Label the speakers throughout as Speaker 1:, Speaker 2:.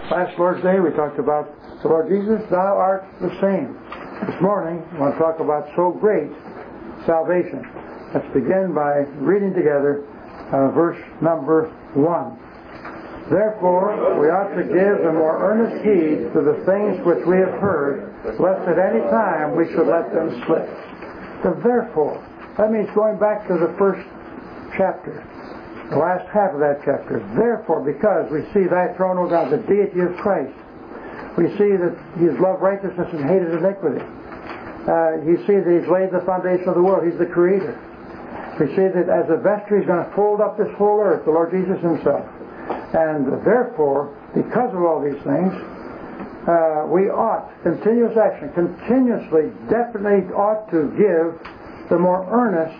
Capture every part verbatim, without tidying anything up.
Speaker 1: Last Lord's Day we talked about the Lord Jesus, thou art the same. This morning I want to talk about so great salvation. Let's begin by reading together uh, verse number one. Therefore we ought to give the more earnest heed to the things which we have heard, lest at any time we should let them slip. The therefore, that means going back to the first chapter, the last half of that chapter. Therefore, because we see thy throne, O God, the deity of Christ. We see that He has loved righteousness and hated iniquity. Uh, you see that He's laid the foundation of the world. He's the Creator. We see that as a vesture He's going to fold up this whole earth, the Lord Jesus Himself. And therefore, because of all these things, uh, we ought, continuous action, continuously, definitely ought to give the more earnest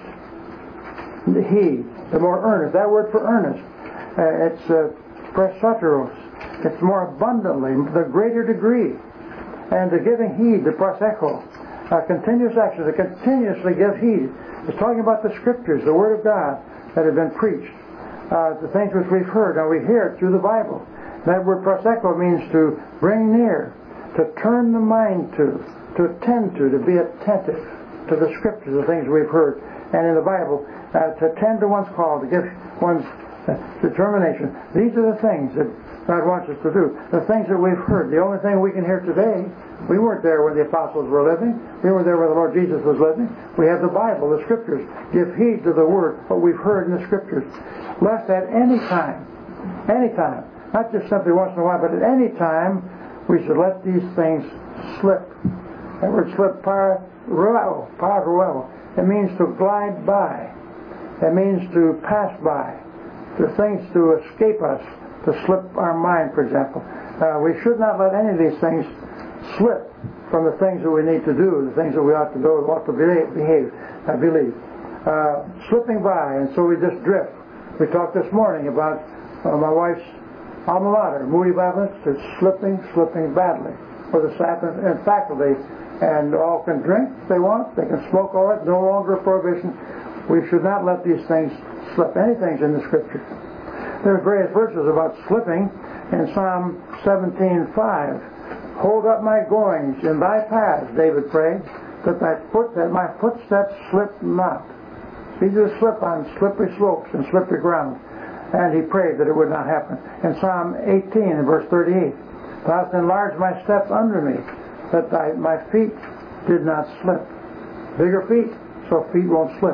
Speaker 1: heed, the more earnest. That word for earnest, uh, it's uh, presoteros. It's more abundantly, the greater degree. And the giving heed, the proseko, uh, continuous action, to continuously give heed. It's talking about the Scriptures, the Word of God that have been preached, uh, the things which we've heard. Now we hear it through the Bible. That word proseko means to bring near, to turn the mind to, to attend to, to be attentive to the Scriptures, the things we've heard. And in the Bible, uh, to attend to one's call, to give one's uh, determination. These are the things that God wants us to do. The things that we've heard. The only thing we can hear today, we weren't there when the apostles were living. We weren't there when the Lord Jesus was living. We have the Bible, the Scriptures. Give heed to the Word, what we've heard in the Scriptures. Lest at any time, any time, not just simply once in a while, but at any time, we should let these things slip. That word slip, pararuel, pararuel. It means to glide by. It means to pass by. To things to escape us, to slip our mind, for example. Uh, we should not let any of these things slip from the things that we need to do, the things that we ought to do, ought to behave, behave I believe. Uh, slipping by, and so we just drift. We talked this morning about uh, my wife's alma mater, Moody Baptist. It's slipping, slipping badly for the staff and faculty. And all can drink if they want. They can smoke all right. No longer a prohibition. We should not let these things slip. Anything's in the Scripture. There are various verses about slipping. In Psalm seventeen five, hold up my goings in thy paths, David prayed, that thy foot, that my footsteps slip not. It's easy to slip on slippery slopes and slippery ground. And he prayed that it would not happen. In Psalm eighteen, in verse thirty-eight, thou hast enlarged my steps under me, that thy, my feet did not slip. Bigger feet, so feet won't slip.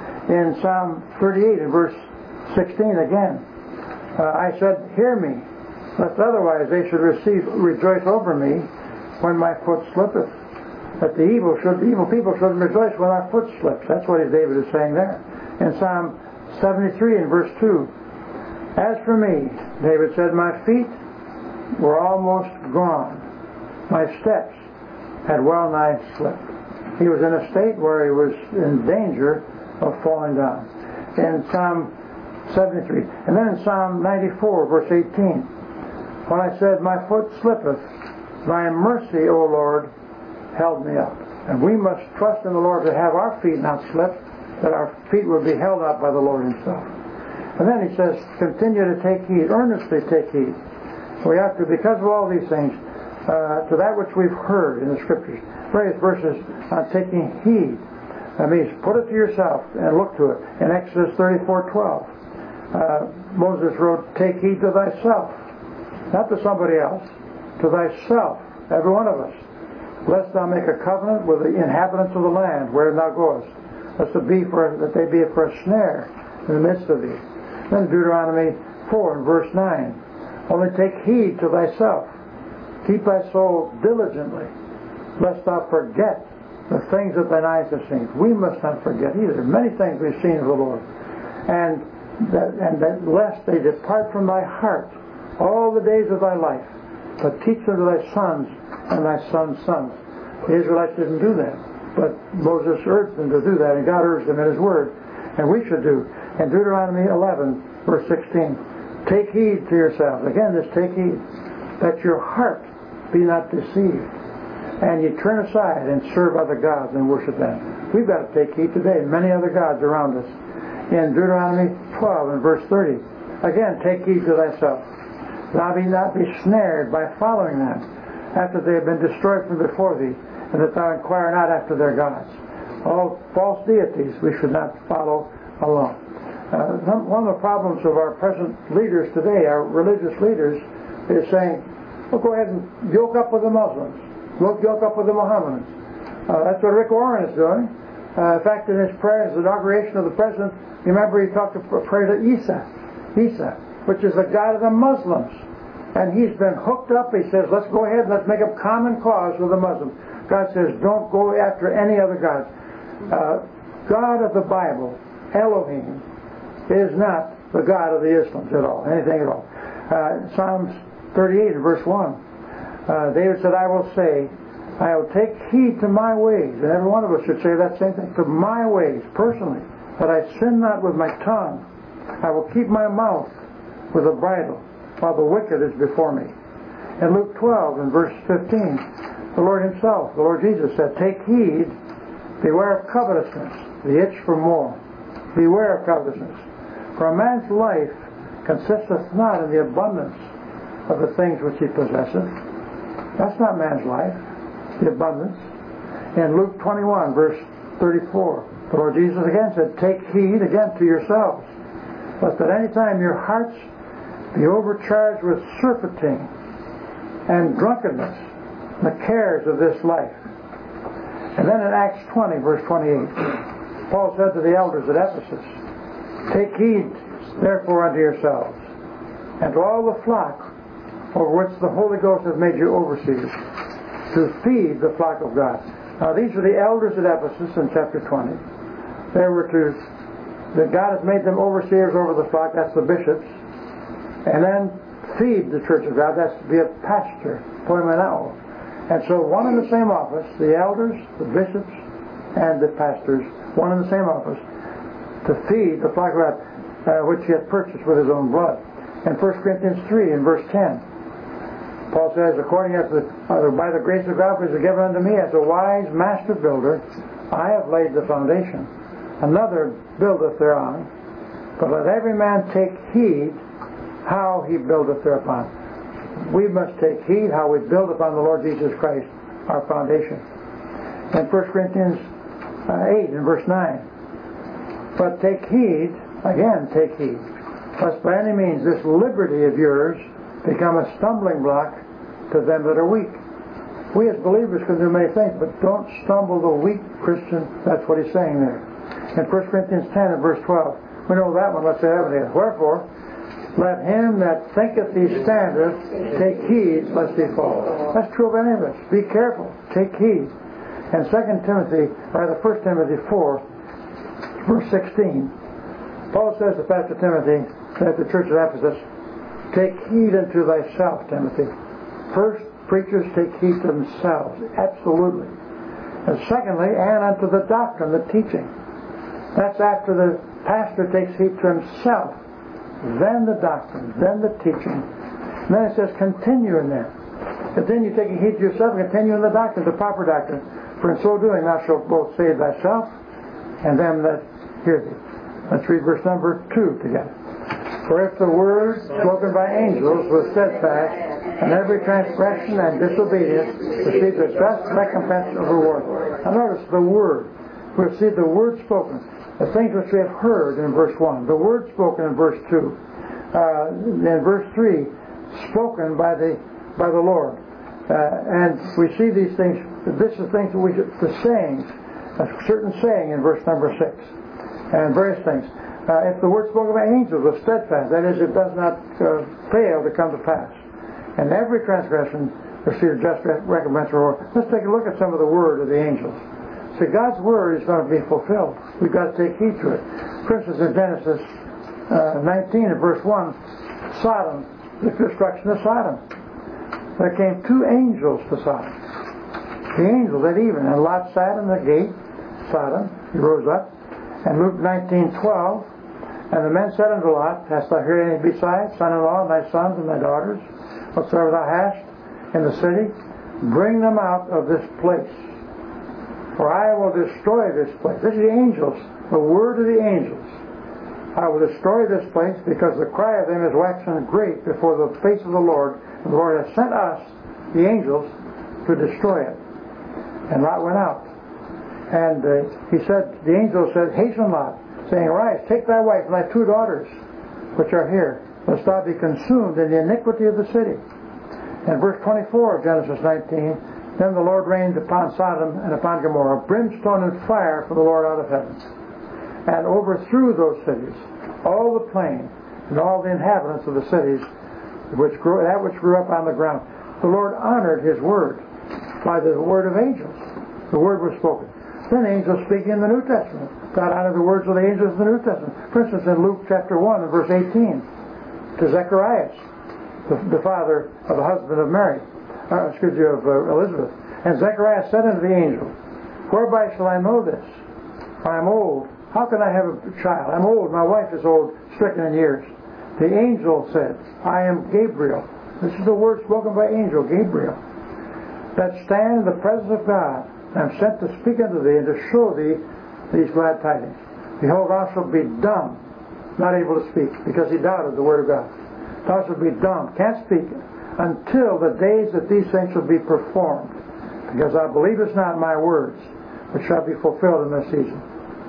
Speaker 1: In Psalm thirty-eight, in verse sixteen again, uh, I said, hear me, lest otherwise they should receive, rejoice over me when my foot slippeth. That the evil should, the evil people should rejoice when our foot slips. That's what David is saying there. In Psalm seventy-three, in verse two, as for me, David said, my feet were almost gone. My steps had well nigh slipped. He was in a state where he was in danger of falling down. In Psalm seventy-three. And then in Psalm ninety-four, verse eighteen, when I said, my foot slippeth, thy mercy, O Lord, held me up. And we must trust in the Lord to have our feet not slip, that our feet will be held up by the Lord Himself. And then he says, continue to take heed, earnestly take heed. We have to, because of all these things, uh, to that which we've heard in the Scriptures. Various verses on taking heed. That means put it to yourself and look to it. In Exodus thirty-four twelve, uh, Moses wrote, take heed to thyself. Not to somebody else, to thyself, every one of us. Lest thou make a covenant with the inhabitants of the land where thou goest, lest it be for, that they be for a snare in the midst of thee. Then Deuteronomy four and verse nine, only take heed to thyself. Keep thy soul diligently, lest thou forget the things that thine eyes have seen. We must not forget either. Many things we've seen of the Lord. And that, and that lest they depart from thy heart all the days of thy life, but teach them to thy sons and thy sons' sons. The Israelites didn't do that, but Moses urged them to do that, and God urged them in His Word. And we should do. In Deuteronomy eleven, verse sixteen, take heed to yourselves. Again, this take heed, that your heart be not deceived, and you turn aside and serve other gods and worship them. We've got to take heed today. Many other gods around us. In Deuteronomy twelve and verse thirty, again, take heed to thyself. thou be not be snared by following them, after they have been destroyed from before thee, and that thou inquire not after their gods. All false deities we should not follow alone. Uh, one of the problems of our present leaders today, our religious leaders, is saying, well, go ahead and yoke up with the Muslims. Go yoke up with the Mohammedans. Uh, that's what Rick Warren is doing. Uh, in fact, in his prayer, his inauguration of the president, you remember he talked a prayer to Isa, Isa, which is the God of the Muslims. And he's been hooked up. He says, let's go ahead and let's make a common cause with the Muslims. God says, don't go after any other gods. Uh, God of the Bible, Elohim, is not the God of the Islams at all, anything at all. Uh, Psalms thirty-eight, verse one. Uh, David said, I will say, I will take heed to my ways. And every one of us should say that same thing. To my ways, personally, that I sin not with my tongue. I will keep my mouth with a bridle, while the wicked is before me. In Luke twelve, in verse fifteen, the Lord himself, the Lord Jesus said, take heed, beware of covetousness, the itch for more. Beware of covetousness. For a man's life consisteth not in the abundance of the things which he possesseth. That's not man's life, the abundance. In Luke twenty-one, verse thirty-four, the Lord Jesus again said, take heed again to yourselves, lest at any time your hearts be overcharged with surfeiting and drunkenness, the cares of this life. And then in Acts twenty, verse twenty-eight, Paul said to the elders at Ephesus, take heed therefore unto yourselves, and to all the flock over which the Holy Ghost has made you overseers, to feed the flock of God. Now these are the elders at Ephesus in chapter twenty. They were to, that God has made them overseers over the flock, that's the bishops, and then feed the church of God, that's to be a pastor, poimenao. And so one in the same office, the elders, the bishops, and the pastors, one in the same office, to feed the flock of God, uh, which he had purchased with his own blood. In First Corinthians three, in verse ten, Paul says, according as the, uh, by the grace of God which is given unto me as a wise master builder, I have laid the foundation. Another buildeth thereon. But let every man take heed how he buildeth thereupon. We must take heed how we build upon the Lord Jesus Christ, our foundation. In First Corinthians uh, eight, in verse nine, but take heed, again take heed, lest by any means this liberty of yours become a stumbling block to them that are weak. We as believers can do many things, but don't stumble the weak Christian. That's what he's saying there. In First Corinthians ten and verse twelve, we know that one. Let's say that one again. Wherefore, let him that thinketh he standeth take heed lest he fall. That's true of any of us. Be careful. Take heed. And Second Timothy, or the First Timothy four, verse sixteen, Paul says to Pastor Timothy at the church of Ephesus, take heed unto thyself, Timothy. First, preachers take heed to themselves, absolutely. And secondly, and unto the doctrine, the teaching. That's after the pastor takes heed to himself, then the doctrine, then the teaching. And then it says, continue in them. Continue taking heed to yourself, and continue in the doctrine, the proper doctrine. For in so doing thou shalt both save thyself and them that hear thee. Let's read verse number two together. For if the word spoken by angels was steadfast, and every transgression and disobedience received a just recompense of reward. Now notice the word. We see the word spoken. The things which we have heard in verse one. The word spoken in verse two. Uh, in verse three, spoken by the by the Lord. Uh, and we see these things, this is things that we, the sayings, a certain saying in verse number six. And various things. Uh, if the word spoken by angels was steadfast, that is, it does not uh, fail to come to pass. And every transgression receives just recompense or reward. Let's take a look at some of the word of the angels. See, God's word is going to be fulfilled. We've got to take heed to it. For instance, in Genesis uh, nineteen and verse one, Sodom, the destruction of Sodom. There came two angels to Sodom. The angels at even, and Lot sat in the gate, Sodom, he rose up. And Luke nineteen twelve, and the men said unto Lot, hast thou heard anything besides, son-in-law, and thy sons and thy daughters, whatsoever thou hast in the city, bring them out of this place, for I will destroy this place. This is the angels, the word of the angels. I will destroy this place, because the cry of them is waxing great before the face of the Lord. And the Lord has sent us, the angels, to destroy it. And Lot went out. And uh, he said, the angel said, Hasten, Lot, saying, Arise, take thy wife and thy two daughters, which are here, lest thou be consumed in the iniquity of the city. And verse twenty-four of Genesis nineteen, Then the Lord rained upon Sodom and upon Gomorrah brimstone and fire from the Lord out of heaven, and overthrew those cities, all the plain, and all the inhabitants of the cities, which grew, that which grew up on the ground. The Lord honored His word by the word of angels. The word was spoken. Then angels speak in the New Testament. God honored the words of the angels in the New Testament. For instance, in Luke chapter one and verse eighteen, to Zacharias, the, the father of the husband of Mary, uh, excuse me, of uh, Elizabeth. And Zacharias said unto the angel, Whereby shall I know this? For I am old. How can I have a child? I'm old. My wife is old, stricken in years. The angel said, I am Gabriel. This is the word spoken by angel, Gabriel, that stand in the presence of God. I am sent to speak unto thee and to show thee these glad tidings. Behold, thou shalt be dumb, not able to speak, because he doubted the word of God. Thou shalt be dumb, can't speak, until the days that these things shall be performed, because thou believest not my words, which shall be fulfilled in this season.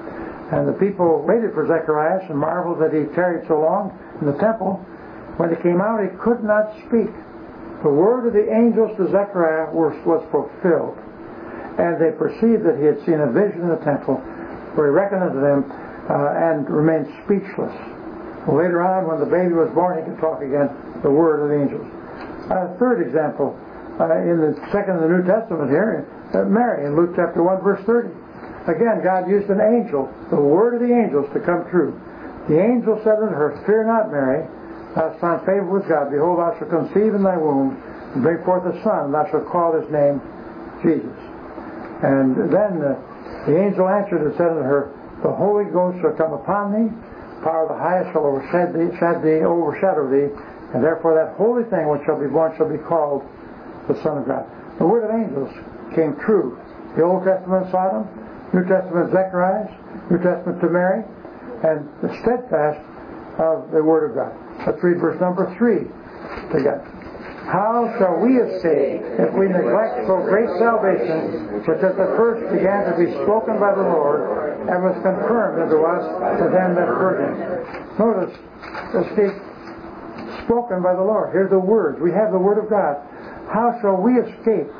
Speaker 1: And the people waited for Zacharias and marveled that he tarried so long in the temple. When he came out, he could not speak. The word of the angels to Zechariah was, was fulfilled. And they perceived that he had seen a vision in the temple, where he reckoned unto them uh, and remained speechless. Well, later on, when the baby was born, he could talk again, the word of the angels. A uh, third example, uh, in the second of the New Testament here, uh, Mary in Luke chapter one, verse thirty. Again, God used an angel, the word of the angels, to come true. The angel said unto her, Fear not, Mary, thou hast found favor with God. Behold, thou shalt conceive in thy womb, and bring forth a son, and thou shalt call his name Jesus. And then uh, the angel answered and said unto her, The Holy Ghost shall come upon thee, power of the highest shall overshadow thee, thee, overshadow thee, and therefore that holy thing which shall be born shall be called the Son of God. The word of angels came true. The Old Testament Sodom, New Testament Zacharias, New Testament to Mary, and the steadfast of the Word of God. Let's read verse number three together. How shall we escape if we neglect so great salvation, which at the first began to be spoken by the Lord, and was confirmed unto us to them that heard him? Notice, escape spoken by the Lord. Here's the words. We have the Word of God. How shall we escape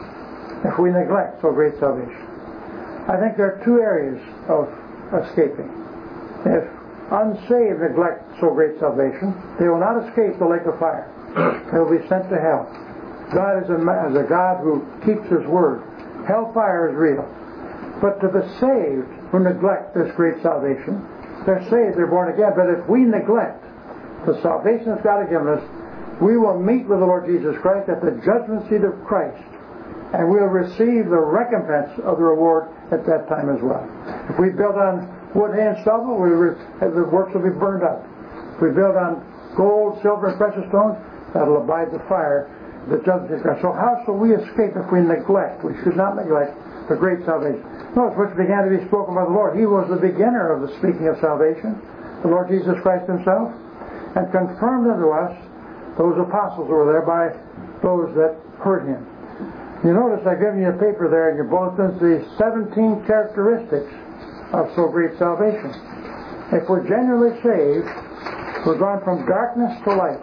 Speaker 1: if we neglect so great salvation? I think there are two areas of escaping. If unsaved neglect so great salvation, they will not escape the lake of fire. They will be sent to hell. God is a, is a God who keeps His word. Hellfire is real. But to the saved who neglect this great salvation, they're saved, they're born again. But if we neglect the salvation that God has given us, we will meet with the Lord Jesus Christ at the judgment seat of Christ, and we'll receive the recompense of the reward at that time as well. If we build on wood, hay, and stubble, we re- the works will be burned up. If we build on gold, silver, and precious stones, that'll abide the fire, the judgment of Christ. So how shall we escape if we neglect? We should not neglect the great salvation. Notice which began to be spoken by the Lord. He was the beginner of the speaking of salvation, the Lord Jesus Christ Himself, and confirmed unto us those apostles who were there by those that heard Him. You notice I've given you a paper there in your bulletins, the seventeen characteristics of so great salvation. If we're genuinely saved, we're gone from darkness to light.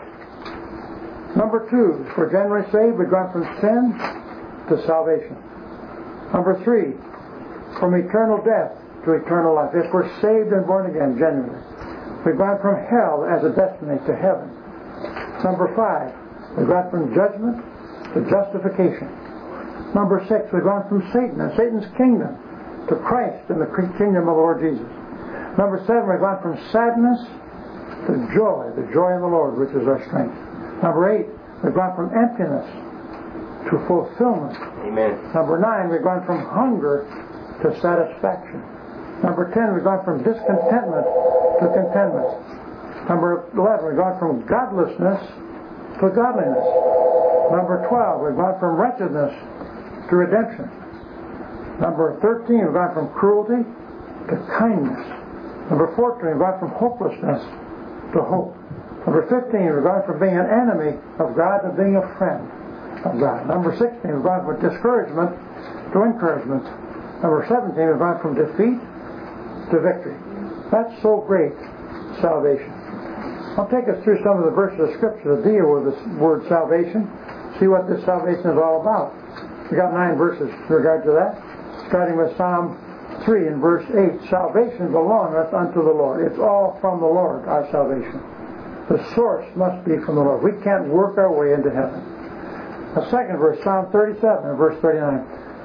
Speaker 1: Number two, if we're genuinely saved, we've gone from sin to salvation. Number three, from eternal death to eternal life. If we're saved and born again, genuinely, we've gone from hell as a destiny to heaven. Number five, we've gone from judgment to justification. Number six, we've gone from Satan and Satan's kingdom to Christ and the kingdom of the Lord Jesus. Number seven, we've gone from sadness to joy, the joy of the Lord, which is our strength. Number eight, we've gone from emptiness to fulfillment. Amen. Number nine, we've gone from hunger to satisfaction. Number ten, we've gone from discontentment to contentment. Number eleven, we've gone from godlessness to godliness. Number twelve, we've gone from wretchedness to redemption. Number thirteen, we've gone from cruelty to kindness. Number fourteen, we've gone from hopelessness to hope. Number fifteen, we've gone from being an enemy of God to being a friend of God. Number sixteen, we've gone from discouragement to encouragement. Number seventeen, we've gone from defeat to victory. That's so great, salvation. I'll take us through some of the verses of Scripture that deal with this word salvation. See what this salvation is all about. We've got nine verses in regard to that. Starting with Psalm three and verse eight. Salvation belongeth unto the Lord. It's all from the Lord, our salvation. The source must be from the Lord. We can't work our way into heaven. The second verse, Psalm thirty-seven and verse thirty-nine.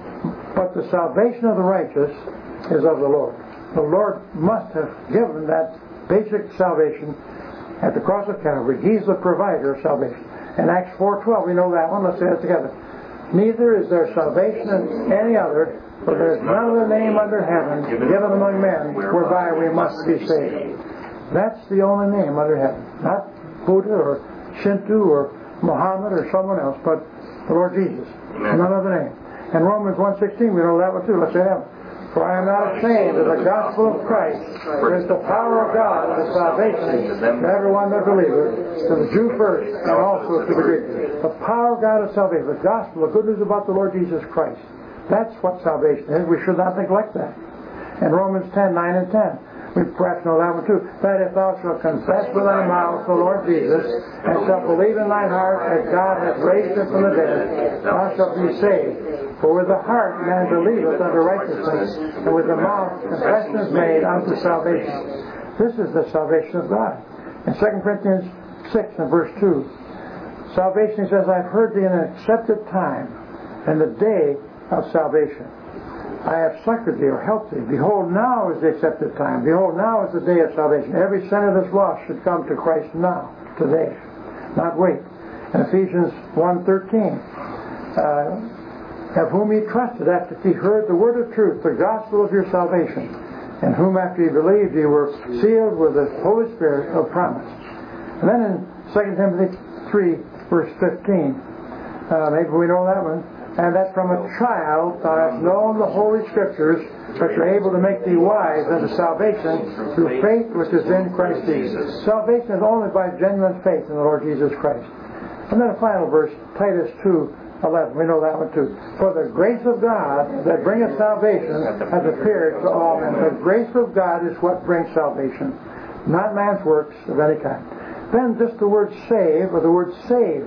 Speaker 1: But the salvation of the righteous is of the Lord. The Lord must have given that basic salvation at the cross of Calvary. He's the provider of salvation. In Acts four twelve, we know that one. Let's say it together. Neither is there salvation in any other, for there is none other name under heaven given among men whereby we must be saved. That's the only name under heaven. Not Buddha or Shinto or Muhammad or someone else, but the Lord Jesus. None other name. In Romans one sixteen, we know that one too. Let's say that one. For I am not ashamed of the gospel of Christ. It is the power of God unto salvation to everyone that believeth, to the Jew first, and also to the Greek. The power of God of salvation, the gospel, the good news about the Lord Jesus Christ. That's what salvation is. We should not neglect that. In Romans ten, nine and ten, we perhaps know that one too. That if thou shalt confess with thy mouth the Lord Jesus, and shalt believe in thine heart that God hath raised him from the dead, thou shalt be saved. For with the heart man believeth unto righteousness, and with the mouth confession is made unto salvation. This is the salvation of God. In Second Corinthians six and verse two, salvation says, I've heard thee in an accepted time, and the day of salvation. I have succored thee or helped thee. Behold, now is the accepted time. Behold, now is the day of salvation. Every sinner that's lost should come to Christ now, today, not wait. In Ephesians one thirteen, uh, of whom ye trusted after ye heard the word of truth, the gospel of your salvation, and whom after ye believed ye were sealed with the Holy Spirit of promise. And then in Second Timothy three, verse fifteen, uh, maybe we know that one, and that from a child thou hast known the Holy Scriptures, which are able to make thee wise unto salvation through faith which is in Christ Jesus. Salvation is only by genuine faith in the Lord Jesus Christ. And then a final verse, Titus two eleven, we know that one too. For the grace of God that bringeth salvation has appeared to all men. The grace of God is what brings salvation, not man's works of any kind. Then just the word save, or the word saved.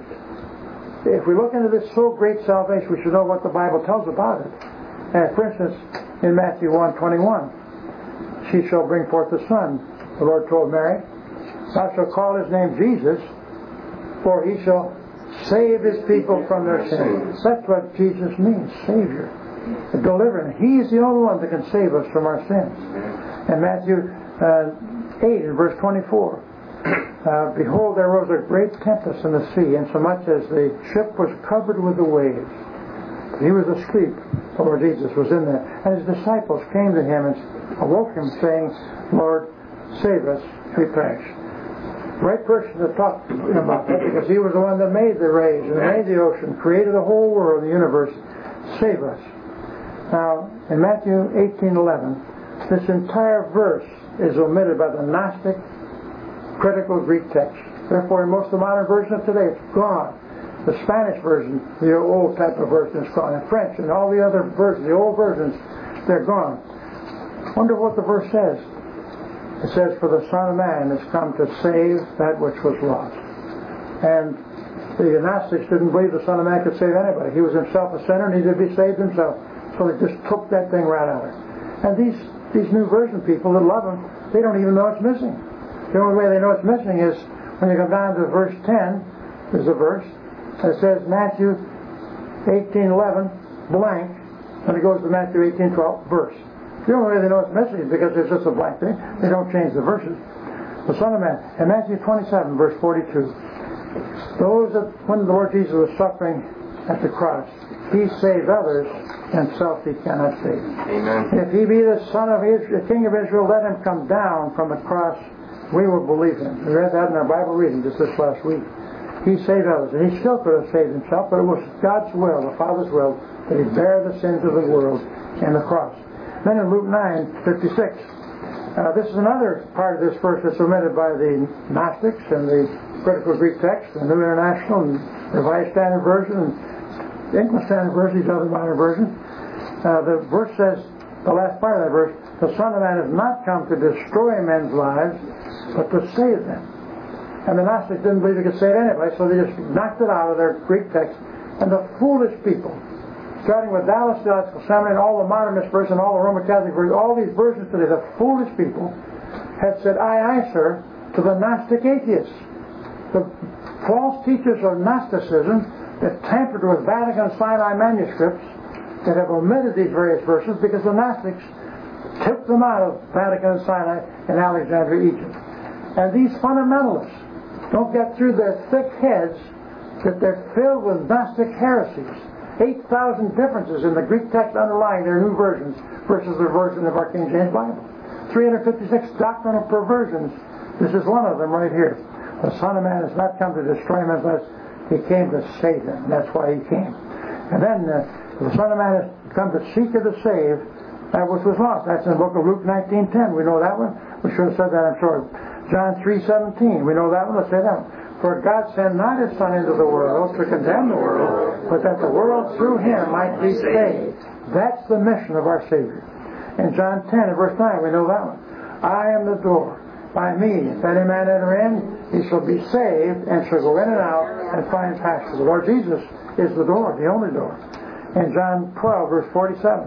Speaker 1: If we look into this so great salvation, we should know what the Bible tells about it. And for instance, in Matthew one twenty-one, she shall bring forth a son. The Lord told Mary, thou shalt call his name Jesus, for he shall save his people from their sins. That's what Jesus means, Savior, the deliverer. He's the only one that can save us from our sins. In Matthew uh, eight and verse twenty-four, uh, behold, there rose a great tempest in the sea, insomuch as the ship was covered with the waves. He was asleep. The Lord Jesus was in there. And his disciples came to him and awoke him, saying, Lord, save us, we perish. Right person to talk about that, because he was the one that made the waves and made the ocean, created the whole world, the universe. Save us. Now, in Matthew eighteen eleven, this entire verse is omitted by the Gnostic critical Greek text. Therefore, in most of the modern versions of today, it's gone. The Spanish version, the old type of version, is gone. In French and all the other versions, the old versions, they're gone. Wonder what the verse says. It says, for the Son of Man has come to save that which was lost. And the Gnostics didn't believe the Son of Man could save anybody. He was himself a sinner, and he did be saved himself. So they just took that thing right out of it. And these, these new version people that love him, they don't even know it's missing. The only way they know it's missing is when you come down to verse ten, there's a verse that says Matthew eighteen eleven, blank, and it goes to Matthew eighteen twelve, verse. The only way they know it's missing is because it's just a blank thing. They don't change the verses. The Son of Man. In Matthew twenty-seven, verse forty-two, those that, when the Lord Jesus was suffering at the cross, he saved others, himself he cannot save.
Speaker 2: Amen.
Speaker 1: If he be the Son of Israel, the King of Israel, let him come down from the cross. We will believe him. We read that in our Bible reading just this last week. He saved others, and he still could have saved himself, but it was God's will, the Father's will, that he bear the sins of the world in the cross. Then in Luke nine fifty-six, Uh, this is another part of this verse that's omitted by the Gnostics and the critical Greek text, the New International and Revised Standard Version and the English Standard Version, these other modern versions. Uh, the verse says, the last part of that verse, the Son of Man has not come to destroy men's lives, but to save them. And the Gnostics didn't believe he could save anybody, so they just knocked it out of their Greek text. And the foolish people, starting with Dallas Theological Seminary and all the modernist versions and all the Roman Catholic versions, all these versions today, the foolish people had said, aye, aye, sir, to the Gnostic atheists. The false teachers of Gnosticism that tampered with Vatican and Sinai manuscripts that have omitted these various verses because the Gnostics took them out of Vatican and Sinai in Alexandria, Egypt. And these fundamentalists don't get through their thick heads that they're filled with Gnostic heresies. eight thousand differences in the Greek text underlying their new versions versus the version of our King James Bible. three hundred fifty-six doctrinal perversions. This is one of them right here. The Son of Man has not come to destroy men's lives. He came to save them. That's why he came. And then uh, the Son of Man has come to seek and to save that which was lost. That's in the book of Luke nineteen ten. We know that one. We should have said that, I'm sure. John three seventeen. We know that one. Let's say that one. For God sent not His Son into the world to condemn the world, but that the world through Him might be saved. That's the mission of our Savior. In John ten and verse nine, we know that one. I am the door. By me, if any man enter in, he shall be saved and shall go in and out and find pasture. The Lord Jesus is the door, the only door. In John twelve, verse forty-seven,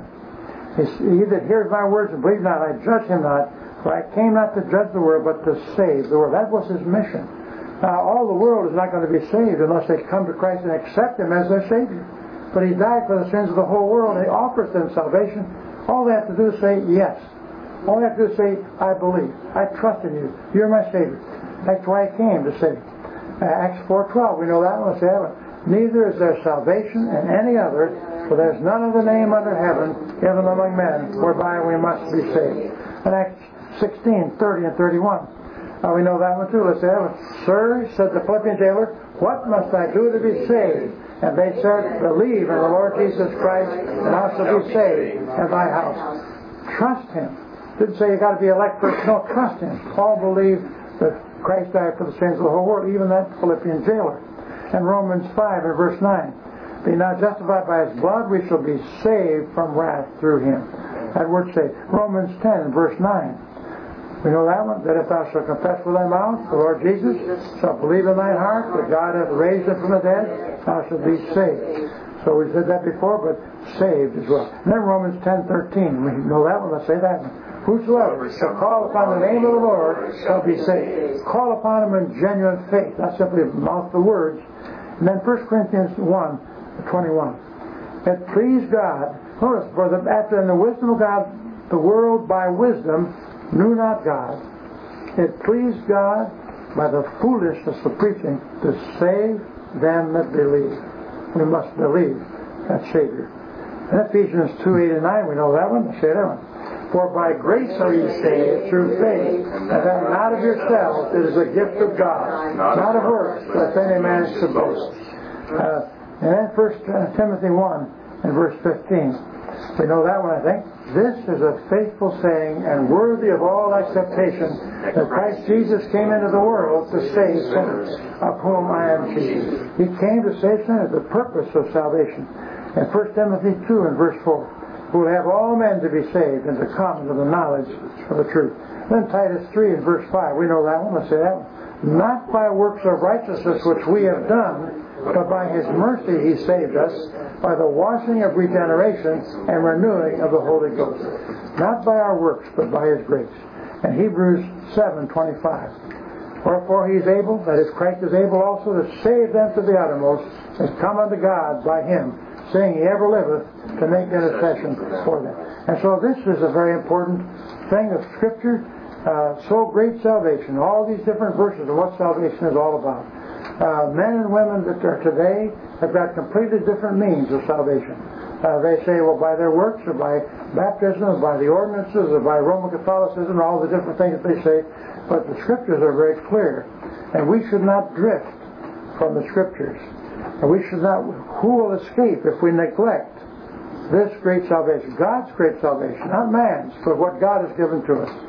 Speaker 1: he that hears my words and believes not, I judge him not, for I came not to judge the world, but to save the world. That was His mission. Now, all the world is not going to be saved unless they come to Christ and accept Him as their Savior. But He died for the sins of the whole world, and He offers them salvation. All they have to do is say, yes. All they have to do is say, I believe. I trust in you. You're my Savior. That's why He came to save. Uh, Acts four twelve, we know that one. Let's say that one. Neither is there salvation in any other, for there's none other name under heaven given among men whereby we must be saved. And Acts sixteen, thirty and thirty-one. Uh, we know that one too. Let's say that one. Sir, said the Philippian jailer, what must I do to be saved? And they said, believe in the Lord Jesus Christ, and thou shalt be saved, and thy house. Trust Him. Didn't say you got to be elect first. No, trust Him. Paul believed that Christ died for the sins of the whole world, even that Philippian jailer. And Romans five and verse nine. Being now justified by His blood, we shall be saved from wrath through Him. That word saved. Romans ten and verse nine. We know that one, that if thou shalt confess with thy mouth the Lord Jesus, shalt believe in thine heart that God hath raised Him from the dead, thou shalt be saved. So we said that before, but saved as well. And then Romans ten thirteen, we know that one, let's say that one. Whosoever shall call upon the name of the Lord shall be saved. Call upon Him in genuine faith, not simply mouth the words. And then First Corinthians one twenty-one. It pleased God, notice, for the, after in the wisdom of God, the world by wisdom knew not God. It pleased God by the foolishness of preaching to save them that believe. We must believe that Savior. In Ephesians two, eight and nine, we know that one. Let's say that one. For by grace are ye saved through faith, and that not of yourselves, it is a gift of God, not of works, lest any man should boast. Uh, and then First Timothy one and verse fifteen. We know that one, I think. This is a faithful saying and worthy of all acceptation, that Christ Jesus came into the world to save sinners, of whom I am chief. He came to save sinners, the purpose of salvation. In First Timothy two and verse four, who will have all men to be saved and to come to the knowledge of the truth. Then Titus three and verse five, we know that one, let's say that one. Not by works of righteousness which we have done, but by His mercy He saved us, by the washing of regeneration and renewing of the Holy Ghost. Not by our works, but by His grace. And Hebrews seven twenty-five. Wherefore He is able, that is, Christ is able also to save them to the uttermost, that come unto God by Him, saying He ever liveth to make intercession for them. And so this is a very important thing of Scripture. Uh, so great salvation. All these different verses of what salvation is all about. Uh, men and women that are today have got completely different means of salvation. Uh, they say, well, by their works, or by baptism, or by the ordinances, or by Roman Catholicism, all the different things that they say. But the Scriptures are very clear. And we should not drift from the Scriptures. And we should not, who will escape if we neglect this great salvation? God's great salvation, not man's, but what God has given to us.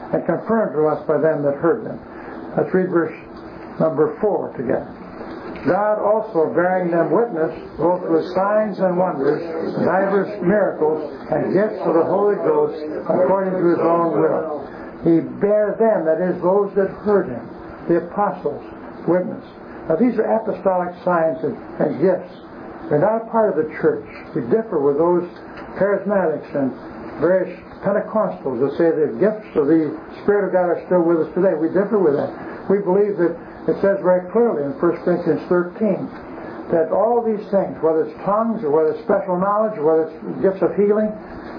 Speaker 1: and confirmed to us by them that heard them. Let's read verse number four together. God also bearing them witness, both with signs and wonders, divers miracles, and gifts of the Holy Ghost, according to his own will. He bare them, that is, those that heard him, the apostles, witness. Now these are apostolic signs and, and gifts. They're not a part of the church. We differ with those charismatics and various Pentecostals that say the gifts of the Spirit of God are still with us today. We differ with that. We believe that it says very clearly in First Corinthians thirteen that all these things, whether it's tongues or whether it's special knowledge or whether it's gifts of healing,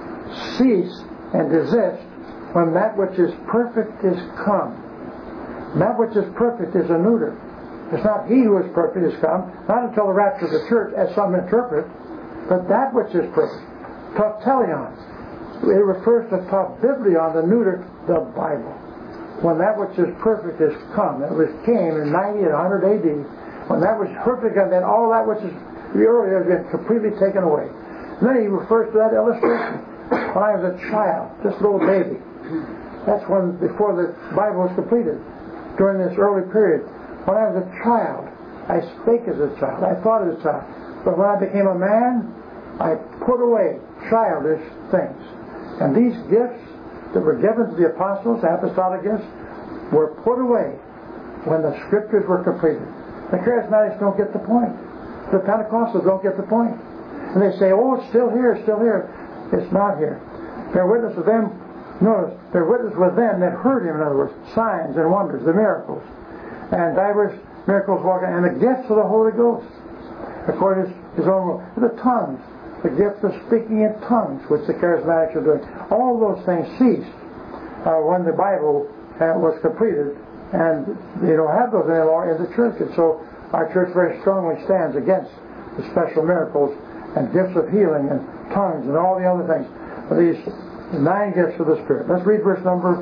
Speaker 1: cease and desist when that which is perfect is come. And that which is perfect is a neuter. It's not he who is perfect is come, not until the rapture of the church, as some interpret, but that which is perfect. Tautelion. It refers to taubiblion, the neuter, the Bible. When that which is perfect is come. It was came in ninety and one hundred A D. When that was perfect, and then all that which is earlier has been completely taken away. And then he refers to that illustration. When I was a child, just a little baby. That's when, before the Bible was completed, during this early period. When I was a child, I spake as a child. I thought as a child. But when I became a man, I put away childish things. And these gifts that were given to the apostles, apostolic gifts, were put away when the scriptures were completed. The charismatics don't get the point. The Pentecostals don't get the point. And they say, oh, it's still here, it's still here. It's not here. Bear witness with them, notice, bear witness with them that heard him, in other words, signs and wonders, the miracles, and divers miracles walking, and the gifts of the Holy Ghost, according to his own will. The tongues, the gift of speaking in tongues, which the charismatics are doing. All those things ceased uh, when the Bible uh, was completed, and they don't have those anymore in the church. And so our church very strongly stands against the special miracles and gifts of healing and tongues and all the other things. These nine gifts of the Spirit. Let's read verse number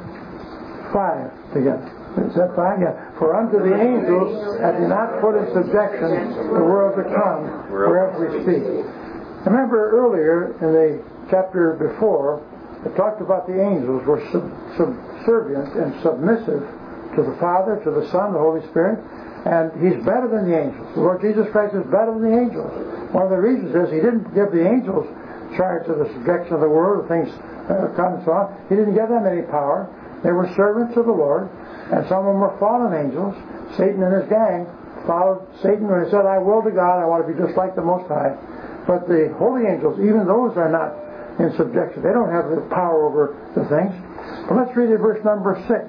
Speaker 1: five together. Is that fine? Yeah. For unto the angels hath he not put in subjection the world to come, whereof we speak. Remember earlier in the chapter before, it talked about the angels were sub- subservient and submissive to the Father, to the Son, the Holy Spirit, and he's better than the angels. The Lord Jesus Christ is better than the angels. One of the reasons is he didn't give the angels charge of the subjection of the world, the things uh, come and so on. He didn't give them any power. They were servants of the Lord, and some of them were fallen angels. Satan and his gang followed Satan when he said, I will to God, I want to be just like the Most High. But the holy angels, even those are not in subjection. They don't have the power over the things. But let's read it, verse number six.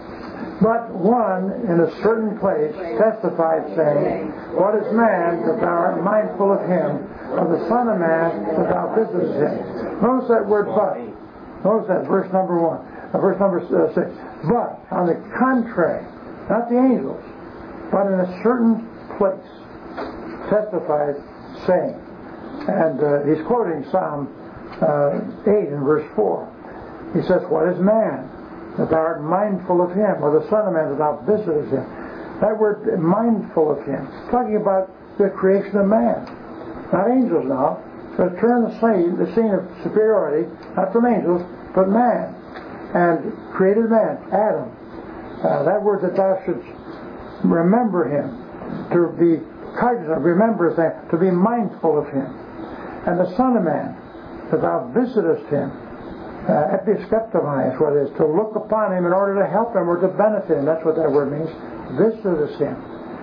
Speaker 1: But one in a certain place testified, saying, What is man that thou art mindful of him, of the Son of Man that thou visitest him? Notice that word but. Notice that, verse number one. Uh, verse number uh, six. But, on the contrary, not the angels, but in a certain place testified, saying, and uh, he's quoting Psalm uh, eight in verse four. He says, What is man that thou art mindful of him, or the Son of Man that thou visitest him? That word, mindful of him, talking about the creation of man. Not angels now. So turn the scene, the scene of superiority, not from angels, but man. And created man, Adam. Uh, that word that thou shouldst remember him, to be cognizant, remember him, to be mindful of him. And the Son of Man, that thou visitest him, uh, episkeptomai is what it is, to look upon him in order to help him or to benefit him. That's what that word means. Visitest him.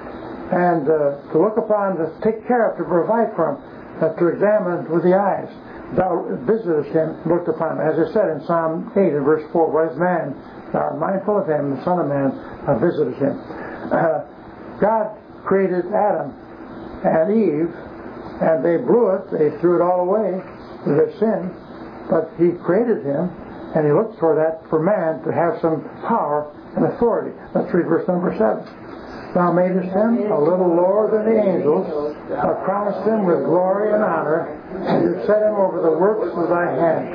Speaker 1: And uh, to look upon, to take care of, to provide for him, uh, to examine with the eyes. Thou visitest him, looked upon him. As I said in Psalm eight in verse four, What is man? Thou art mindful of him, the Son of Man, thou visitest him. Uh, God created Adam and Eve, and they blew it, they threw it all away with their sin, but he created him, and he looked for that, for man to have some power and authority. Let's read verse number seven. Thou madest him a little lower than the angels, thou crownest him with glory and honor, and you set him over the works of thy hands.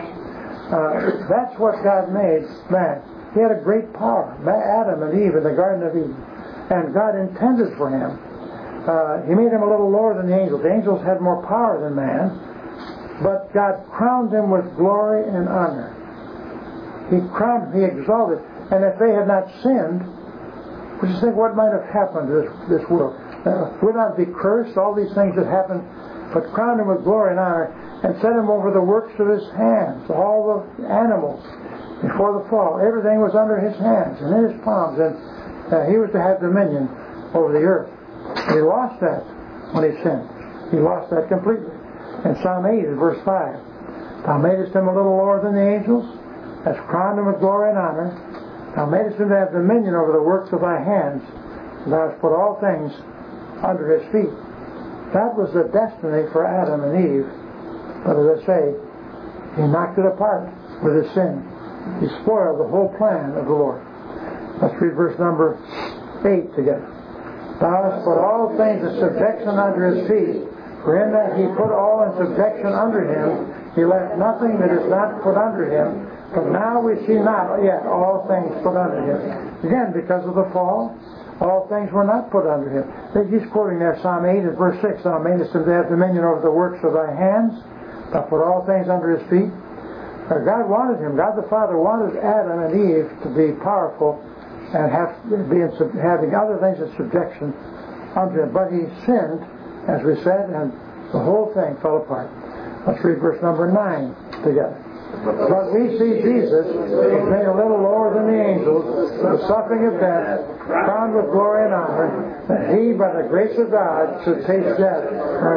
Speaker 1: Uh, that's what God made man. He had a great power. Adam and Eve in the Garden of Eden. And God intended for him. Uh, he made him a little lower than the angels. The angels had more power than man, but God crowned him with glory and honor. He crowned, he exalted. And if they had not sinned, would you think what might have happened to this, this world? Uh, would not be cursed, all these things that happened, but crowned him with glory and honor, and set him over the works of his hands. All the animals before the fall, everything was under his hands and in his palms, and uh, he was to have dominion over the earth. He lost that when he sinned. He lost that completely. In Psalm eight, verse five, Thou madest him a little lower than the angels, hast crowned him with glory and honor. Thou madest him to have dominion over the works of thy hands, and thou hast put all things under his feet. That was the destiny for Adam and Eve. But as I say, he knocked it apart with his sin. He spoiled the whole plan of the Lord. Let's read verse number eight together. Thou hast put all things in subjection under his feet. For in that he put all in subjection under him, he left nothing that is not put under him. But now we see not yet all things put under him. Again, because of the fall, all things were not put under him. He's quoting there Psalm eight and verse six. Thou madest him to have dominion over the works of thy hands. Thou put all things under his feet. God wanted him. God the Father wanted Adam and Eve to be powerful and have be in, having other things in subjection unto him. But he sinned, as we said, and the whole thing fell apart. Let's read verse number nine together. But we see Jesus was made a little lower than the angels, the suffering of death, crowned with glory and honor, that he, by the grace of God, should taste death.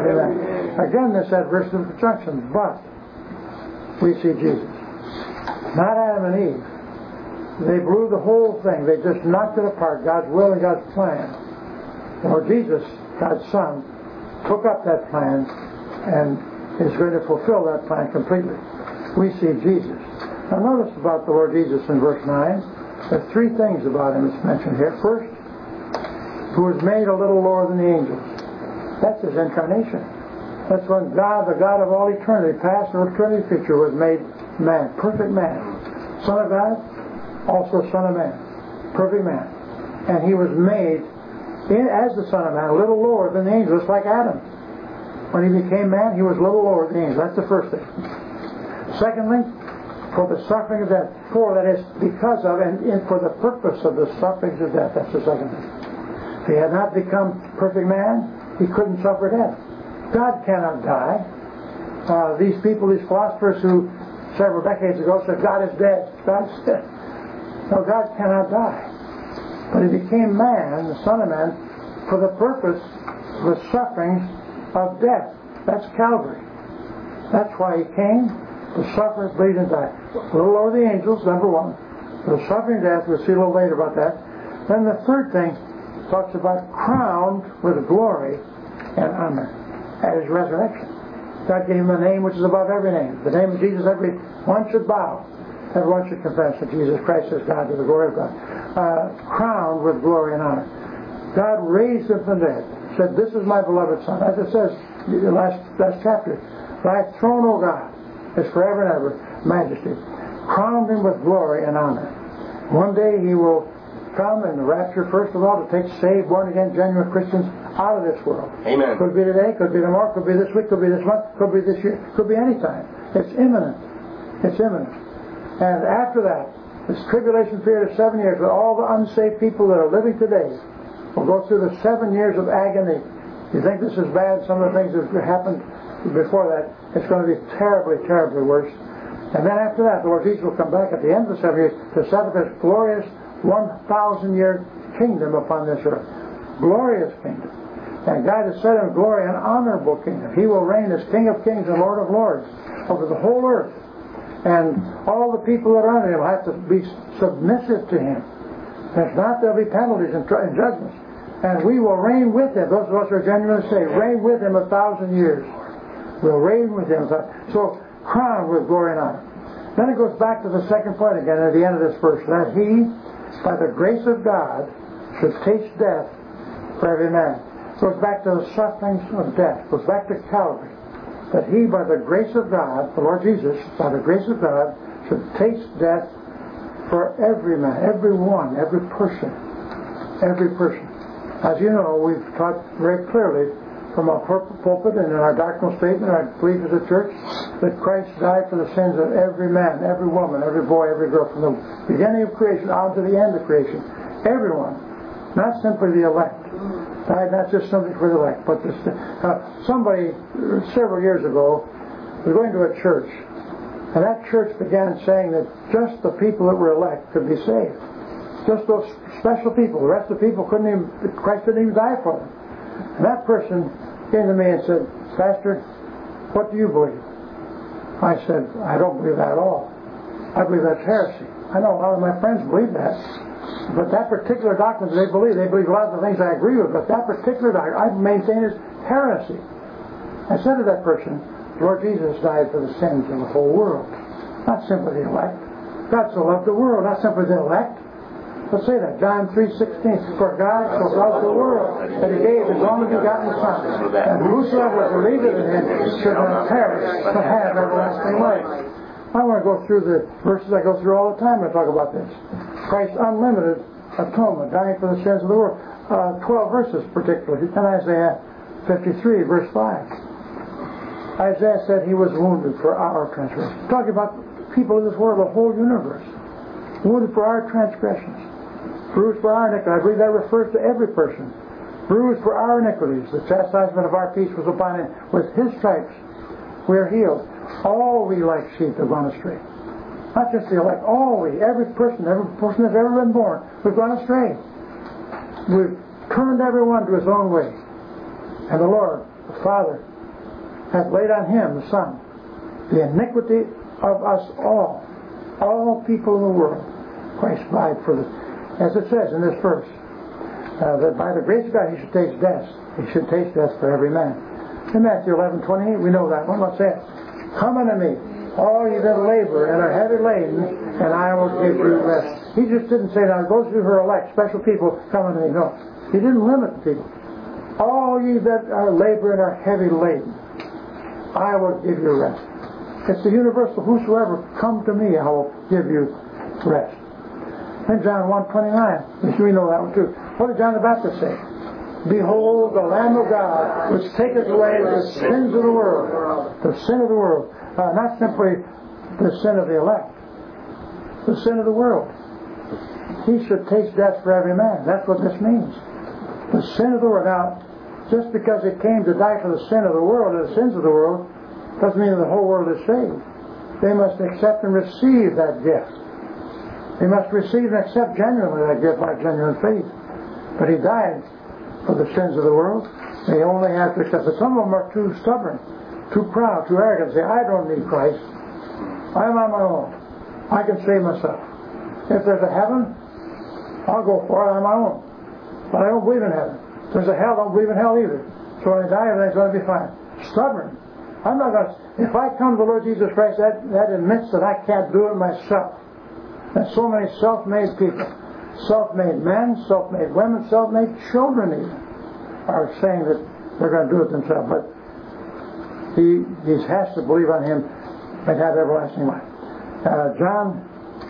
Speaker 1: Again, this adverse conjunction, but we see Jesus. Not Adam and Eve. They blew the whole thing. They just knocked it apart, God's will and God's plan. Lord Jesus, God's Son, took up that plan and is going to fulfill that plan completely. We see Jesus. Now notice about the Lord Jesus in verse nine. There are three things about him that's mentioned here. First, who was made a little lower than the angels. That's his incarnation. That's when God, the God of all eternity, past and eternity future, was made man, perfect man. Son of God, also Son of Man, perfect man. And he was made in, as the Son of Man, a little lower than the angels, like Adam. When he became man, he was a little lower than the angels. That's the first thing. Secondly, for the suffering of death. For, that is, because of, and, and for the purpose of the sufferings of death. That's the second thing. If he had not become perfect man, he couldn't suffer death. God cannot die. Uh, these people, these philosophers who several decades ago said God is dead, God's dead. No, God cannot die. But he became man, the Son of Man, for the purpose of the sufferings of death. That's Calvary. That's why he came, to suffer, bleed, and die. A little lower the angels, number one. For the suffering of death, we'll see a little later about that. Then the third thing talks about crowned with glory and honor at his resurrection. God gave him a name which is above every name. The name of Jesus, every one should bow. Everyone should confess that Jesus Christ is God to the glory of God. Uh, crowned with glory and honor. God raised him from the dead. Said, this is my beloved Son. As it says in the last, last chapter, thy throne, O God, is forever and ever majesty. Crowned him with glory and honor. One day he will come in the rapture, first of all, to take saved, born again, genuine Christians out of this world.
Speaker 2: Amen.
Speaker 1: Could be today, could be tomorrow, could be this week, could be this month, could be this year, could be any time. It's imminent. It's imminent. And after that, this tribulation period of seven years, with all the unsaved people that are living today, will go through the seven years of agony. You think this is bad? Some of the things that happened before that, it's going to be terribly, terribly worse. And then after that, the Lord Jesus will come back at the end of the seven years to set up his glorious one thousand year kingdom upon this earth. Glorious kingdom. And God has set him glory and honorable kingdom. He will reign as King of kings and Lord of lords over the whole earth. And all the people that are under him will have to be submissive to him. If not, there'll be penalties and, and judgments. And we will reign with him. Those of us who are genuinely saved, reign with him a thousand years. We'll reign with him. So, crowned with glory and honor. Then it goes back to the second point again at the end of this verse, that he, by the grace of God, should taste death for every man. It goes back to the sufferings of death. It goes back to Calvary. That he, by the grace of God, the Lord Jesus, by the grace of God, should taste death for every man, every one, every person. Every person. As you know, we've taught very clearly from our pulpit and in our doctrinal statement, our belief as a church, that Christ died for the sins of every man, every woman, every boy, every girl, from the beginning of creation on to the end of creation. Everyone, not simply the elect. Died not just something for the elect, but this, uh, somebody several years ago was going to a church, and that church began saying that just the people that were elect could be saved. Just those special people. The rest of the people couldn't even, Christ didn't even die for them. And that person came to me and said, Pastor, what do you believe? I said, I don't believe that at all. I believe that's heresy. I know a lot of my friends believe that. But that particular doctrine they believe, they believe a lot of the things I agree with, but that particular doctrine I maintain is heresy. I said to that person, Lord Jesus died for the sins of the whole world, not simply the elect. God so loved the world, not simply the elect. Let's say that. John three sixteen. For God so loved the world that He gave His only begotten Son, and whosoever believeth in Him should not perish, but have everlasting life. I want to go through the verses I go through all the time when I talk about this. Christ's unlimited atonement, dying for the sins of the world. Uh, Twelve verses particularly. And Isaiah fifty-three, verse five. Isaiah said He was wounded for our transgressions. Talking about people in this world, the whole universe. Wounded for our transgressions. Bruised for our iniquities. I believe that refers to every person. Bruised for our iniquities. The chastisement of our peace was upon Him. With His stripes we are healed. All we like sheep have gone astray. Not just the elect. All we. Every person. Every person that's ever been born. We've gone astray. We've turned everyone to his own way. And the Lord, the Father, hath laid on Him, the Son, the iniquity of us all. All people in the world. Christ died for the... As it says in this verse, uh, that by the grace of God He should taste death. He should taste death for every man. In Matthew eleven twenty-eight, we know that one. What's that? Come unto me, all ye that labor and are heavy laden, and I will give you rest. He just didn't say, now those of you who are elect, special people, come unto me. No. He didn't limit the people. All ye that are labor and are heavy laden, I will give you rest. It's the universal, whosoever come to me, I will give you rest. And John one twenty-nine, we know that one too. What did John the Baptist say? Behold the Lamb of God, which taketh away the sins of the world. The sin of the world. Uh, not simply the sin of the elect. The sin of the world. He should taste death for every man. That's what this means. The sin of the world. Now, just because it came to die for the sin of the world, or the sins of the world, doesn't mean that the whole world is saved. They must accept and receive that gift. They must receive and accept genuinely that gift by genuine faith. But He died for the sins of the world. They only have to accept it. Some of them are too stubborn, too proud, too arrogant. Say, I don't need Christ. I'm on my own. I can save myself. If there's a heaven, I'll go for it on my own. But I don't believe in heaven. If there's a hell, I don't believe in hell either. So when I die, everything's going to be fine. Stubborn. I'm not going to... If I come to the Lord Jesus Christ, that, that admits that I can't do it myself. There's so many self-made people. Self-made men, self-made women, self-made children even are saying that they're going to do it themselves. But he, he has to believe on Him and have everlasting life. Uh, John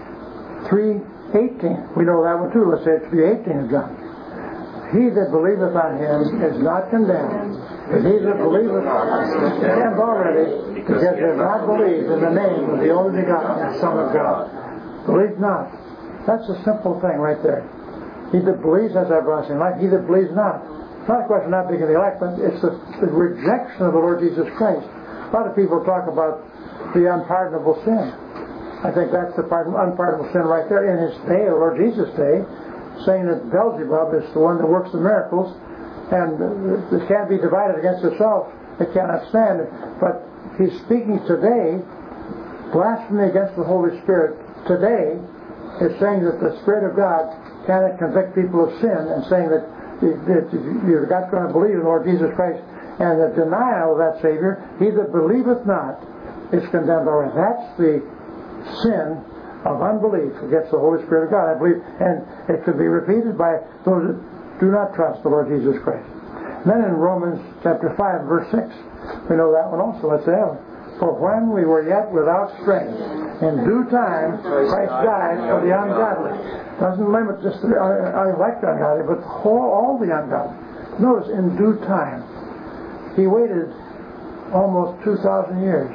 Speaker 1: three eighteen. We know that one too. Let's say it's three eighteen of John. He that believeth on Him is not condemned. But he that believeth is condemned already, because he has not believed in the name of the only begotten Son of God. Believe not. That's a simple thing right there. He that believes has everlasting life. He that believes not. It's not a question of not being the elect, but it's the, the rejection of the Lord Jesus Christ. A lot of people talk about the unpardonable sin. I think that's the unpardonable sin right there. In His day, the Lord Jesus' day, saying that Beelzebub is the one that works the miracles, and it can't be divided against itself. It cannot stand it. But He's speaking today, blasphemy against the Holy Spirit. Today is saying that the Spirit of God cannot convict people of sin, and saying that you're not going to believe in the Lord Jesus Christ, and the denial of that Savior, he that believeth not is condemned already. That's the sin of unbelief against the Holy Spirit of God, I believe, and it could be repeated by those that do not trust the Lord Jesus Christ. And then in Romans chapter five, verse six, we know that one also. Let's say, for when we were yet without strength, in due time Christ died for the ungodly. Doesn't limit just the uh, elect ungodly, but the whole, all the ungodly. Notice, in due time. He waited almost two thousand years.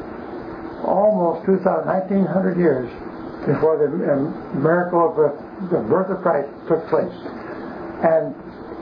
Speaker 1: Almost two thousand, nineteen hundred years before the um, miracle of the, the birth of Christ took place. And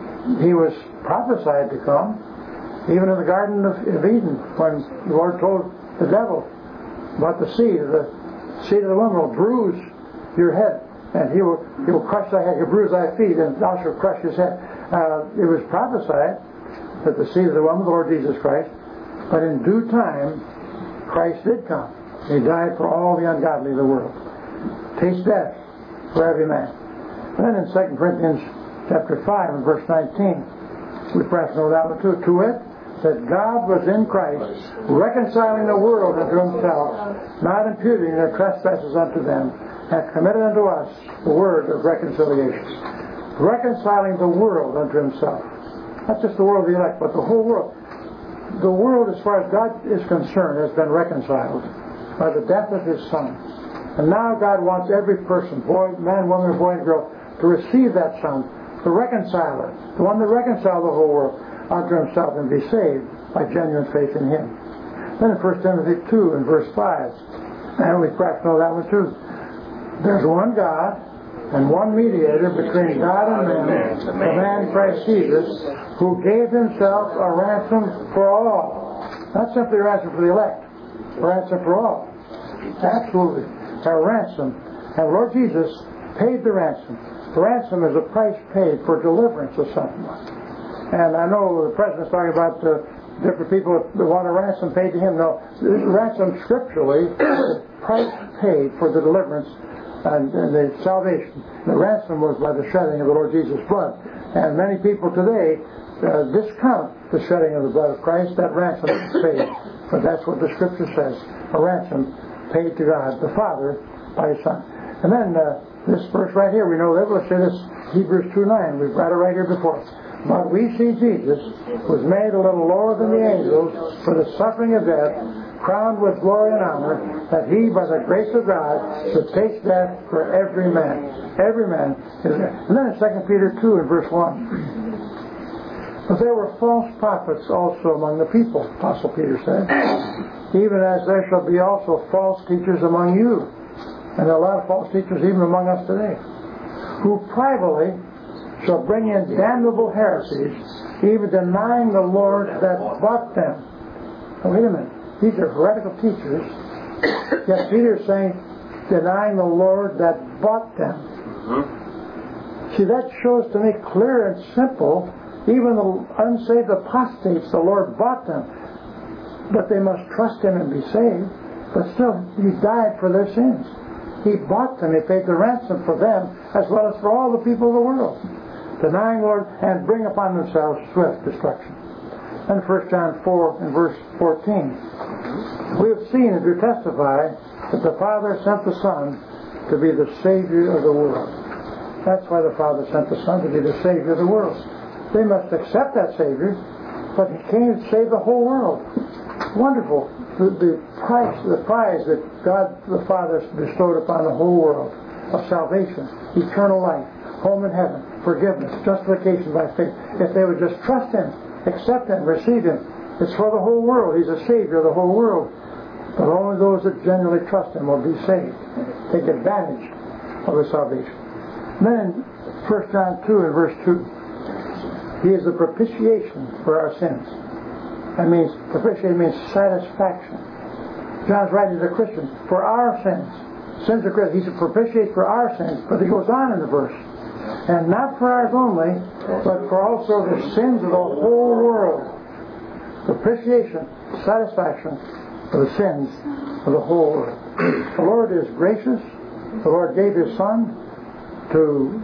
Speaker 1: he was prophesied to come, even in the Garden of, of Eden, when the Lord told the devil about the seed, the seed of the woman will bruise your head, and he will he will crush thy head, he'll bruise thy feet, and thou shalt crush his head. Uh, it was prophesied that the seed of the woman, the Lord Jesus Christ, but in due time, Christ did come. He died for all the ungodly of the world. Taste death for every man. And then in Second Corinthians chapter five and verse nineteen, we perhaps know that one too. To it, that God was in Christ, reconciling the world unto himself, not imputing their trespasses unto them, hath committed unto us the word of reconciliation. Reconciling the world unto himself. Not just the world of the elect, but the whole world. The world, as far as God is concerned, has been reconciled by the death of his Son. And now God wants every person, boy, man, woman, boy, and girl, to receive that Son, the reconciler, the one that reconciled the whole world unto himself and be saved by genuine faith in him. Then in First Timothy two and verse five, and we perhaps know that one too. There's one God and one mediator between God and man, the man Christ Jesus, who gave himself a ransom for all. Not simply a ransom for the elect, a ransom for all. Absolutely. A ransom. And Lord Jesus paid the ransom. The ransom is a price paid for deliverance of someone. And I know the President's talking about uh, different people that want a ransom paid to him. No, this ransom scripturally is price paid for the deliverance and, and the salvation. The ransom was by the shedding of the Lord Jesus' blood. And many people today uh, discount the shedding of the blood of Christ. That ransom is paid. But that's what the Scripture says. A ransom paid to God the Father by his Son. And then uh, this verse right here, we know that. Let's say this, Hebrews two nine. We've got it right here before us. But we see Jesus was made a little lower than the angels for the suffering of death, crowned with glory and honor, that he, by the grace of God, should taste death for every man. Every man is there. And then in Second Peter two and verse one. But there were false prophets also among the people, Apostle Peter said, even as there shall be also false teachers among you. And there are a lot of false teachers even among us today, who privately shall bring in damnable heresies, even denying the Lord that bought them. Now, wait a minute. These are heretical teachers. Yet Peter is saying, denying the Lord that bought them. Mm-hmm. See, that shows to me clear and simple, even the unsaved apostates, the Lord bought them. But they must trust him and be saved. But still, he died for their sins. He bought them. He paid the ransom for them, as well as for all the people of the world. Denying Lord and bring upon themselves swift destruction. And First John four and verse fourteen. We have seen and do testify that the Father sent the Son to be the Savior of the world. That's why the Father sent the Son, to be the Savior of the world. They must accept that Savior, but he came to save the whole world. Wonderful. The, the price, the prize that God the Father bestowed upon the whole world of salvation, eternal life, home in heaven, forgiveness, justification by faith. If they would just trust him, accept him, receive him, it's for the whole world. He's a Savior of the whole world. But only those that genuinely trust him will be saved. Take advantage of the salvation. And then in First John two and verse two, he is the propitiation for our sins. That means, propitiation means satisfaction. John's writing to the Christians, for our sins. Sins are Christians. He's a propitiate for our sins. But he goes on in the verse. And not for ours only, but for also the sins of the whole world. Propitiation, satisfaction for the sins of the whole world. The Lord is gracious. The Lord gave his Son to,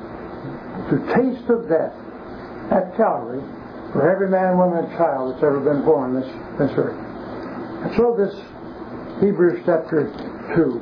Speaker 1: to taste of death at Calvary for every man, woman, and child that's ever been born on this, this earth. And so this Hebrews chapter two,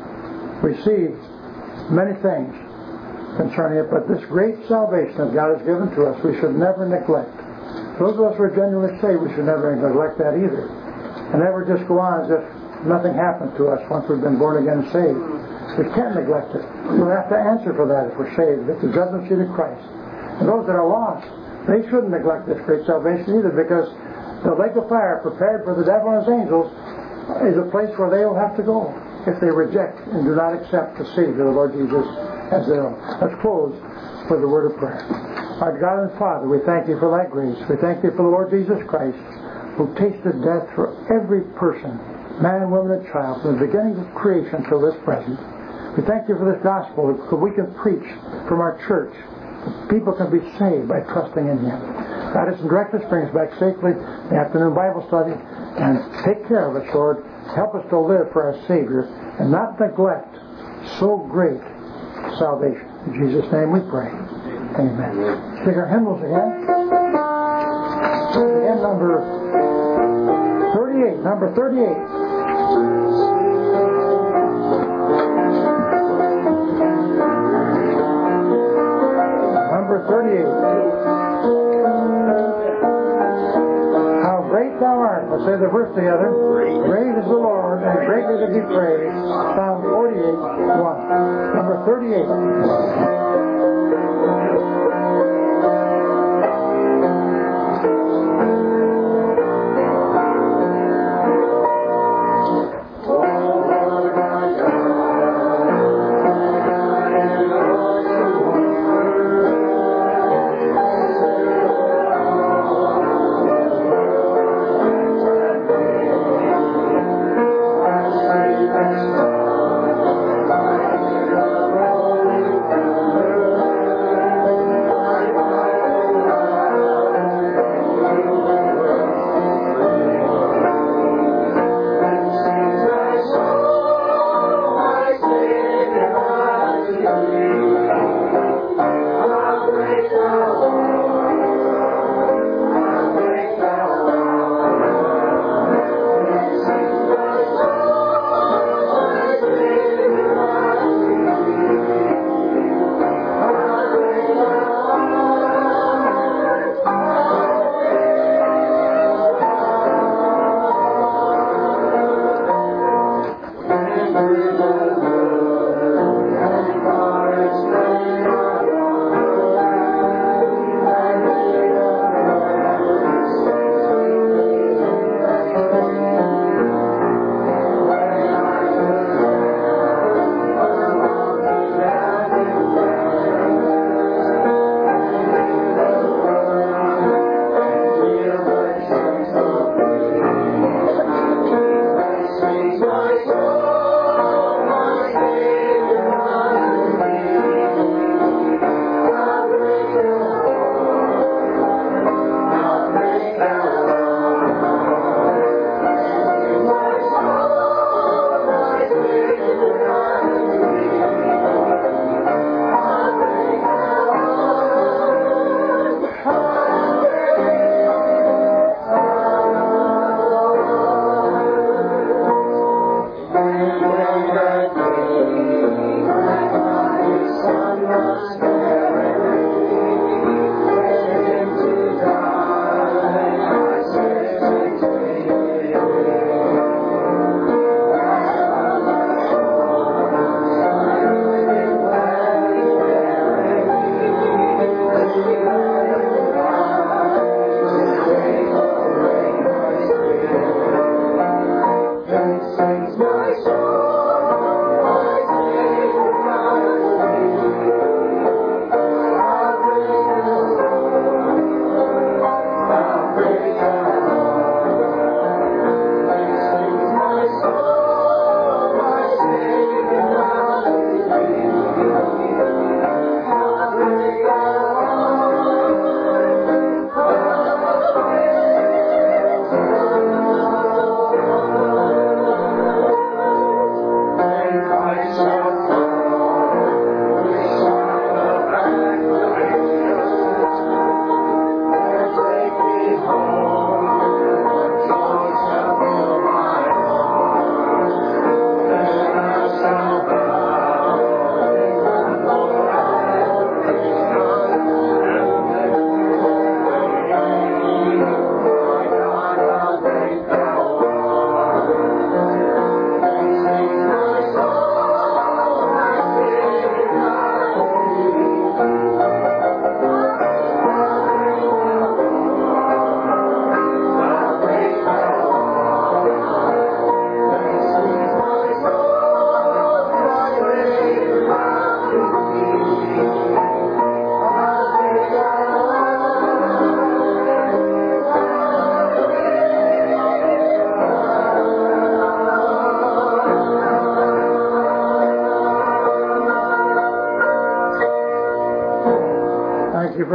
Speaker 1: we see many things concerning it, but this great salvation that God has given to us, we should never neglect. Those of us who are genuinely saved, we should never neglect that either. And never just go on as if nothing happened to us once we've been born again and saved. We can't neglect it. We'll have to answer for that if we're saved at the judgment seat of Christ. And those that are lost, they shouldn't neglect this great salvation either, because The lake of fire prepared for the devil and his angels is a place where they will have to go if they reject and do not accept the Savior, the Lord Jesus, as their own. Let's close with a word of prayer. Our God and Father, we thank you for that grace. We thank you for the Lord Jesus Christ, who tasted death for every person, man, woman, and child, from the beginning of creation till this present. We thank you for this gospel that we can preach from our church. People can be saved by trusting in Him. Guide us and direct us, bring us back safely in the afternoon Bible study, and take care of us, Lord. Help us to live for our Savior and not neglect so great salvation. In Jesus' name we pray. Amen. Sing our hymnals again. Again, number thirty-eight. Number thirty-eight. Number thirty-eight. How great thou art. Let's say the verse together. Great, great is the Lord, and greatly to be praised. Psalm forty-eight, one. Number thirty-eight.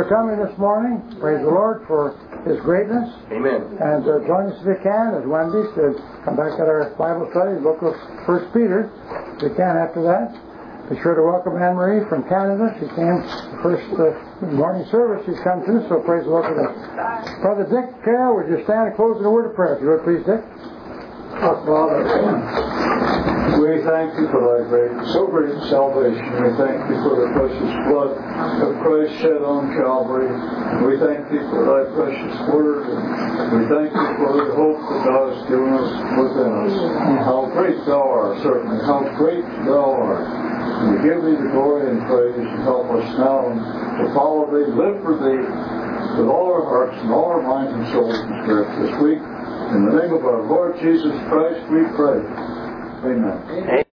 Speaker 1: for coming this morning. Praise the Lord for His greatness.
Speaker 2: Amen.
Speaker 1: And uh, join us if you can, as Wendy said, come back at our Bible study, book of First Peter, if you can after that. Be sure to welcome Anne-Marie from Canada. She came the first uh, morning service she's come to, so praise the Lord for that. Brother Dick Carroll, would you stand and close with a word of prayer, if you would, please, Dick?
Speaker 3: Our Father, we thank you for thy great, so great salvation. We thank you for the precious blood of Christ shed on Calvary. We thank thee for thy precious word. And we thank you for the hope that thou hast given us within us. How great thou art, certainly. How great thou art. And we give thee the glory and praise, and help us now to follow thee, live for thee with all our hearts and all our minds and souls and spirits this week. In the name of our Lord Jesus Christ we pray. Amen.